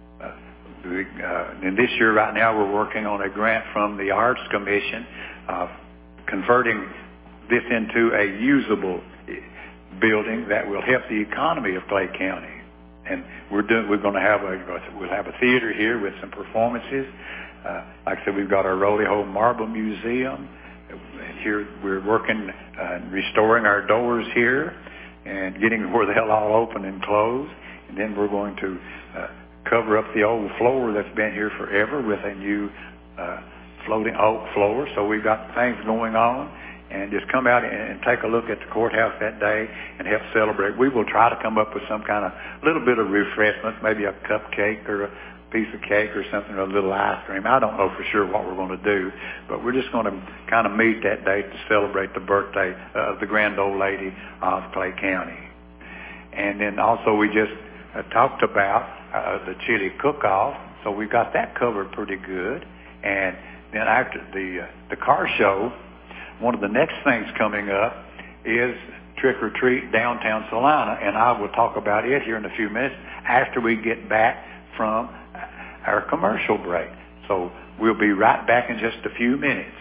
And this year right now we're working on a grant from the Arts Commission converting this into a usable building that will help the economy of Clay County. And we'll have a theater here with some performances. Like I said, we've got our Rolly Hole Marble Museum. And here we're working restoring our doors here and getting where they'll all open and close. And then we're going to cover up the old floor that's been here forever with a new floating oak floor. So we've got things going on. And just come out and take a look at the courthouse that day and help celebrate. We will try to come up with some kind of little bit of refreshments, maybe a cupcake or a piece of cake or something, or a little ice cream. I don't know for sure what we're going to do, but we're just going to kind of meet that day to celebrate the birthday of the grand old lady of Clay County. And then also we just talked about the chili cook-off, so we got that covered pretty good. And then after the car show, one of the next things coming up is Trick or Treat Downtown Salina, and I will talk about it here in a few minutes after we get back from our commercial break. So we'll be right back in just a few minutes.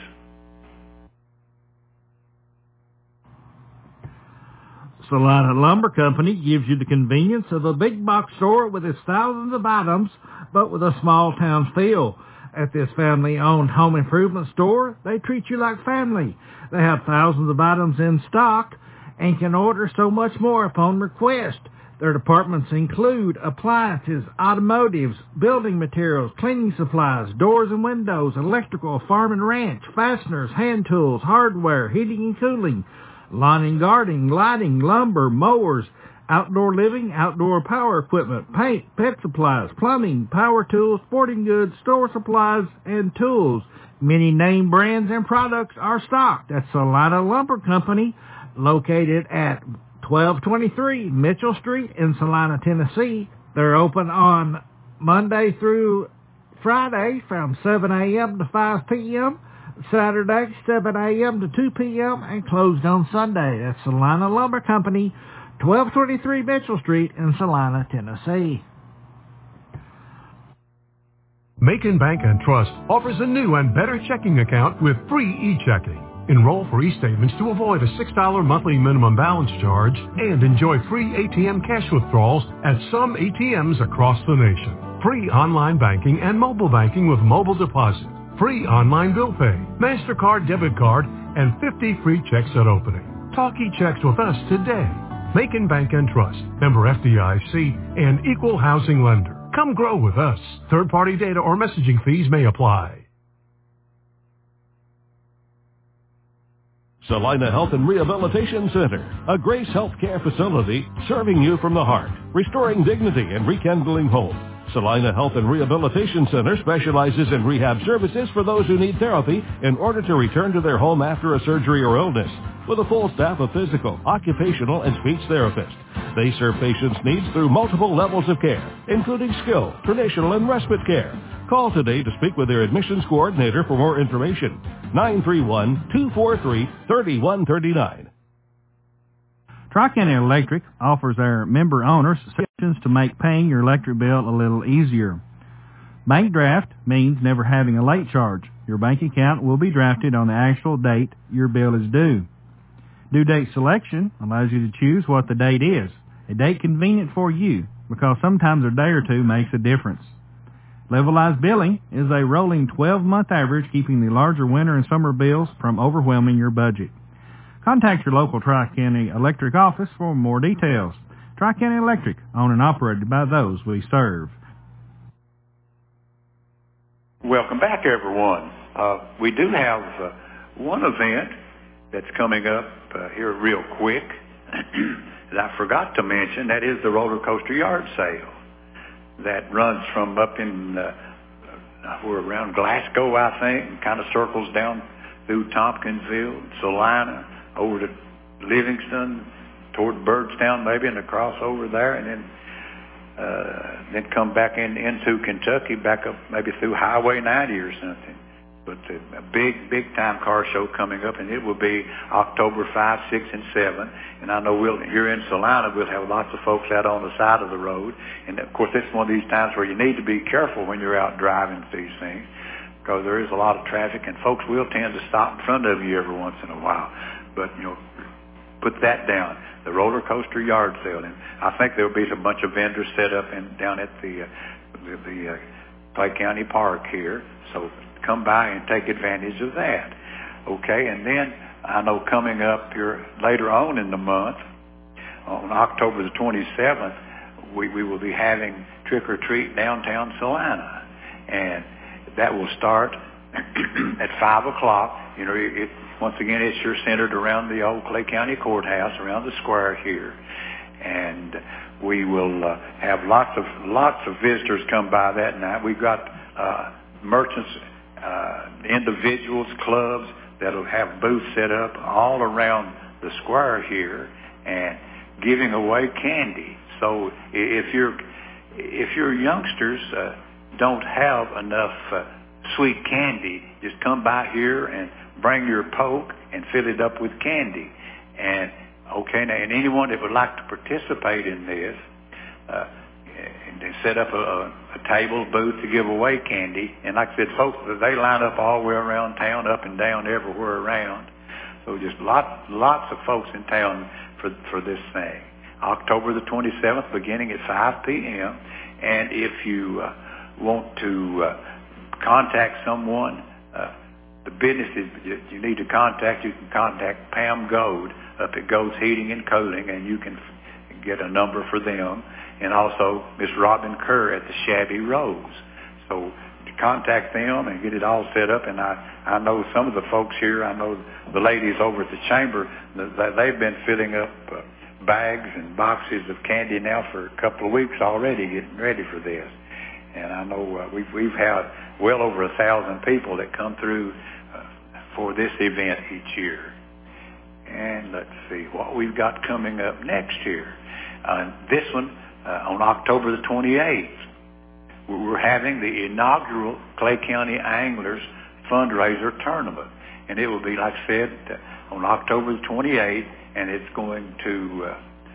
Salina Lumber Company gives you the convenience of a big box store with its thousands of items, but with a small town feel. At this family-owned home improvement store, they treat you like family. They have thousands of items in stock and can order so much more upon request. Their departments include appliances, automotives, building materials, cleaning supplies, doors and windows, electrical, farm and ranch, fasteners, hand tools, hardware, heating and cooling, lawn and gardening, lighting, lumber, mowers, outdoor living, outdoor power equipment, paint, pet supplies, plumbing, power tools, sporting goods, store supplies, and tools. Many name brands and products are stocked at Salina Lumber Company, located at 1223 Mitchell Street in Salina, Tennessee. They're open on Monday through Friday from 7 a.m. to 5 p.m., Saturday 7 a.m. to 2 p.m., and closed on Sunday. That's Salina Lumber Company, 1223 Mitchell Street in Salina, Tennessee. Macon Bank and Trust offers a new and better checking account with free e-checking. Enroll for e-statements to avoid a $6 monthly minimum balance charge and enjoy free ATM cash withdrawals at some ATMs across the nation. Free online banking and mobile banking with mobile deposit. Free online bill pay, MasterCard debit card, and 50 free checks at opening. Talk e-checks with us today. Macon Bank and Trust, member FDIC, and equal housing lender. Come grow with us. Third-party data or messaging fees may apply. Salina Health and Rehabilitation Center, a Grace Healthcare facility serving you from the heart, restoring dignity and rekindling hope. Salina Health and Rehabilitation Center specializes in rehab services for those who need therapy in order to return to their home after a surgery or illness, with a full staff of physical, occupational, and speech therapists. They serve patients' needs through multiple levels of care, including skilled, traditional, and respite care. Call today to speak with their admissions coordinator for more information. 931-243-3139. Tri-County Electric offers our member owners suggestions to make paying your electric bill a little easier. Bank draft means never having a late charge. Your bank account will be drafted on the actual date your bill is due. Due date selection allows you to choose what the date is, a date convenient for you, because sometimes a day or two makes a difference. Levelized billing is a rolling 12-month average, keeping the larger winter and summer bills from overwhelming your budget. Contact your local Tri-County Electric office for more details. Tri-County Electric, owned and operated by those we serve. Welcome back, everyone. We do have one event that's coming up here real quick that I forgot to mention. That is the roller coaster yard sale that runs from up in we're around Glasgow, I think, and kind of circles down through Tompkinsville, Salina, over to Livingston, toward Byrdstown maybe, and across over there, and then come back into Kentucky, back up maybe through Highway 90 or something. But a big time car show coming up, and it will be October 5, 6, and 7. And I know here in Salina, we'll have lots of folks out on the side of the road. And of course, it's one of these times where you need to be careful when you're out driving these things, because there is a lot of traffic, and folks will tend to stop in front of you every once in a while. But put that down. The roller coaster yard sale, and I think there'll be a bunch of vendors set up down at the Clay County Park here. So come by and take advantage of that. Okay, and then I know coming up here later on in the month, on October the 27th, we will be having Trick or Treat downtown Salina, and that will start at 5 o'clock. Once again, it's sure centered around the old Clay County Courthouse, around the square here, and we will have lots of visitors come by that night. We've got merchants, individuals, clubs that'll have booths set up all around the square here, and giving away candy. So if your youngsters don't have enough sweet candy, just come by here and bring your poke and fill it up with candy. And anyone that would like to participate in this, and they set up a table booth to give away candy. And like I said, folks, they line up all the way around town, up and down, everywhere around. So just lots of folks in town for this thing. October the 27th, beginning at 5 p.m. And if you want to contact someone, the businesses you need to contact, you can contact Pam Gold up at Gold's Heating and Cooling, and you can get a number for them, and also Miss Robin Kerr at the Shabby Rose. So contact them and get it all set up. And I know some of the folks here, I know the ladies over at the chamber, they've been filling up bags and boxes of candy now for a couple of weeks already, getting ready for this. And I know we've had well over 1,000 people that come through for this event each year. And let's see what we've got coming up next year. This one, on October the 28th, we're having the inaugural Clay County Anglers fundraiser tournament. And it will be, like I said, on October the 28th, and it's going to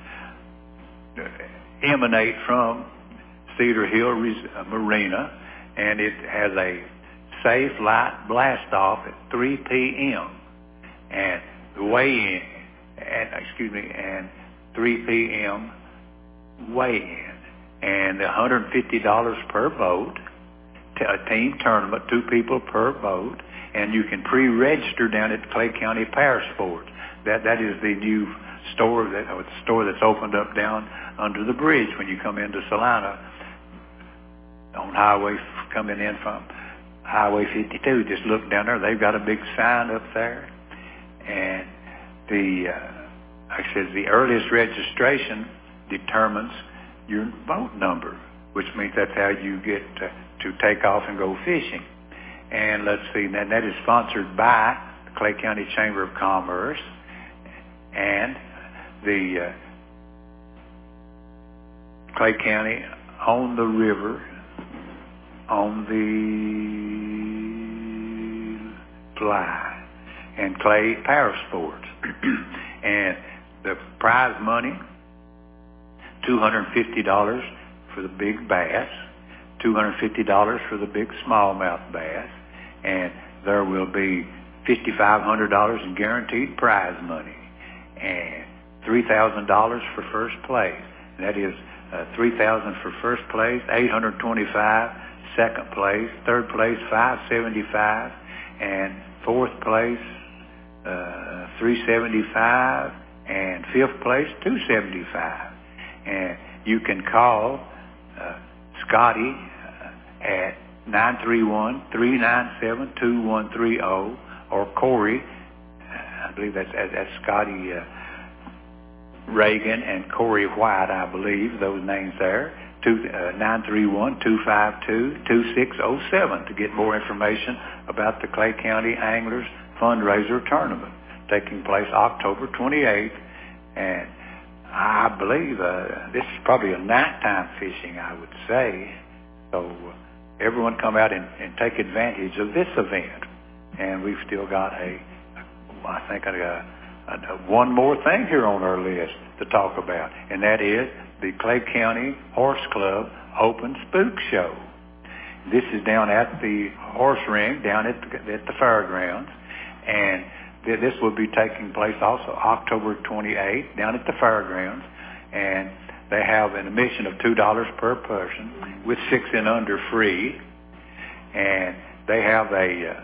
emanate from Cedar Hill Marina, and it has a safe light blast off at 3 p.m. and weigh-in, and 3 p.m. weigh-in, and $150 per boat, a team tournament, 2 people per boat, and you can pre-register down at Clay County Parasports. That is the new store that's opened up down under the bridge when you come into Salina on coming in from Highway 52. Just look down there. They've got a big sign up there. And like I said, the earliest registration determines your boat number, which means that's how you get to take off and go fishing. And let's see, that is sponsored by the Clay County Chamber of Commerce and the Clay County on the River, on the Fly, and Clay Parasports. And the prize money, $250 for the big bass, $250 for the big smallmouth bass, and there will be $5,500 in guaranteed prize money, and $3,000 for first place. That is $3,000 for first place, $825 second place, third place $575, and fourth place $375, and fifth place $275. And you can call Scotty at 931-397-2130, or Corey, I believe that's Scotty Reagan and Corey White, I believe, those names there, 931-252-2607 to get more information about the Clay County Anglers Fundraiser Tournament taking place October 28th. And I believe this is probably a nighttime fishing, I would say. So everyone come out and take advantage of this event. and we've still got one more thing here on our list to talk about, and that is the Clay County Horse Club Open Spook Show. This is down at the horse ring, down at the fairgrounds, and this will be taking place also October 28th down at the fairgrounds, and they have an admission of $2 per person with 6 and under free, and they have a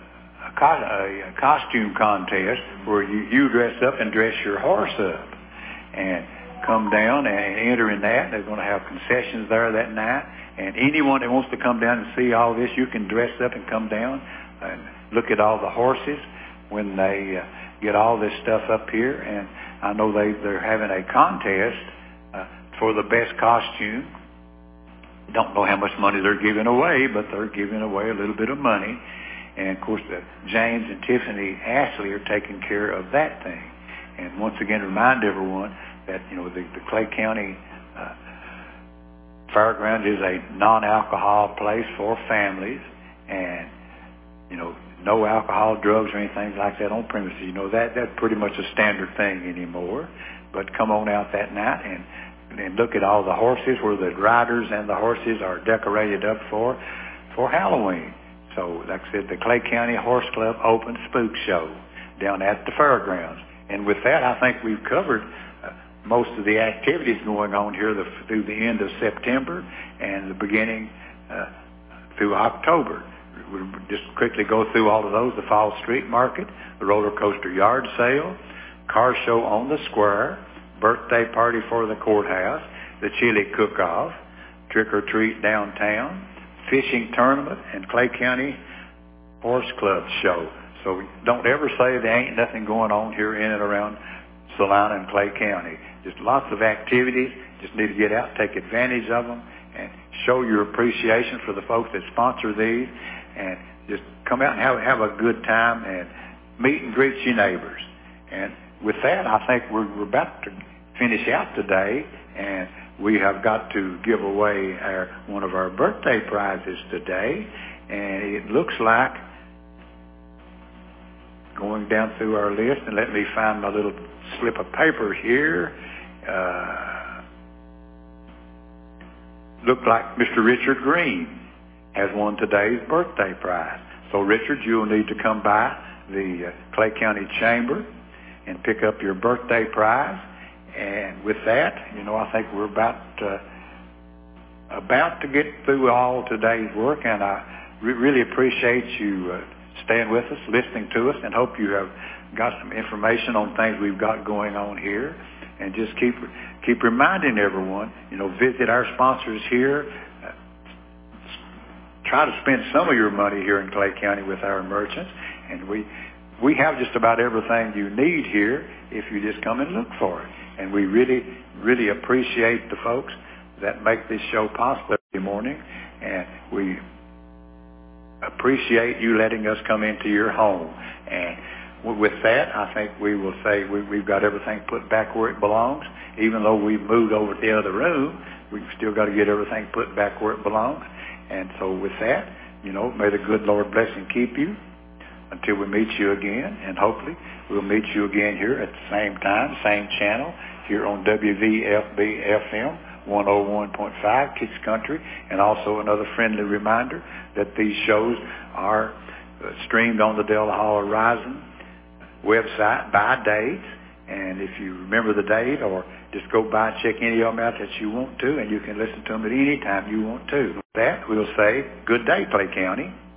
costume contest where you dress up and dress your horse up and come down and enter in that. They're going to have concessions there that night, and anyone that wants to come down and see all this, you can dress up and come down and look at all the horses when they get all this stuff up here. And I know they're having a contest for the best costume. Don't know how much money they're giving away, but they're giving away a little bit of money. And, of course, James and Tiffany Ashley are taking care of that thing. And once again, remind everyone that, the Clay County Fairgrounds is a non-alcohol place for families. And, no alcohol, drugs, or anything like that on premises. That's pretty much a standard thing anymore. But come on out that night and look at all the horses where the riders and the horses are decorated up for Halloween. So, like I said, the Clay County Horse Club Open Spook Show down at the fairgrounds. And with that, I think we've covered most of the activities going on here through the end of September and the beginning through October. We'll just quickly go through all of those: the Fall Street Market, the roller coaster yard sale, car show on the square, birthday party for the courthouse, the chili cook-off, trick-or-treat downtown, fishing tournament, and Clay County Horse Club show. So don't ever say there ain't nothing going on here in and around Salina and Clay County. Just lots of activities. Just need to get out, take advantage of them, and show your appreciation for the folks that sponsor these, and just come out and have a good time and meet and greet your neighbors. And with that, I think we're about to finish out today, and we have got to give away one of our birthday prizes today, and it looks like, going down through our list, and let me find my little slip of paper here, looked like Mr. Richard Green has won today's birthday prize. So, Richard, you'll need to come by the Clay County Chamber and pick up your birthday prize. And with that, I think we're about to get through all today's work, and I really appreciate you staying with us, listening to us, and hope you have got some information on things we've got going on here. And just keep reminding everyone, visit our sponsors here. Try to spend some of your money here in Clay County with our merchants, and we have just about everything you need here if you just come and look for it. And we really, really appreciate the folks that make this show possible every morning, and we appreciate you letting us come into your home. And with that, I think we will say we've got everything put back where it belongs. Even though we've moved over to the other room, we've still got to get everything put back where it belongs. And so with that, may the good Lord bless and keep you until we meet you again. And hopefully we'll meet you again here at the same time, same channel, here on WVFB-FM 101.5 Kids Country. And also another friendly reminder that these shows are streamed on the Delta Hall Horizon website by date. And if you remember the date, or just go by and check any of them out that you want to, and you can listen to them at any time you want to. With that, we'll say good day, Clay County.